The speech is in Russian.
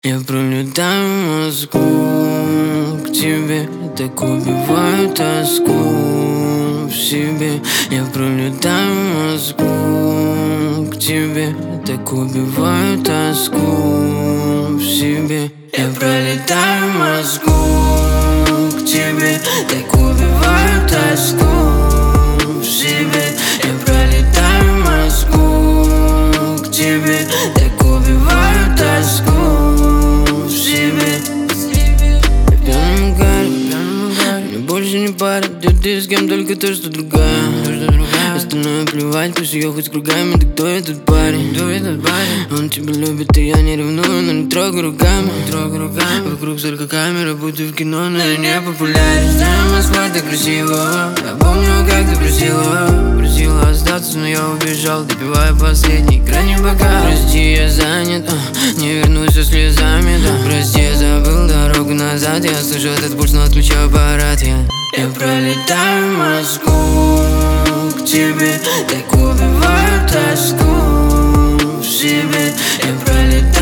Я пролетаю Москву к тебе, так убиваю тоску в себе. Я пролетаю Москву к тебе, так убиваю тоску в себе. Я пролетаю Москву к тебе, так убиваю тоску в себе. Я пролетаю Москву к тебе, так убиваю тоску. Больше не парит, где ты с кем, только то, что другая. Остальное плевать, пусть ее хоть кругами. Да кто этот парень? Он тебя любит, и я не ревную, но не трогай руками. Вокруг столько камер, будто в кино, но я не популярен. Знаю, Москва так красиво. Я помню, как ты просила остаться, но я убежал, допивая последний крайний бокал. Прости, я занят, не вернусь со слезами, да. Прости, я забыл дорогу назад. Я слышу этот пульс, но отключаю аппарат. Я пролетаю Москву к тебе, так убиваю тоску в себе. Я пролетаю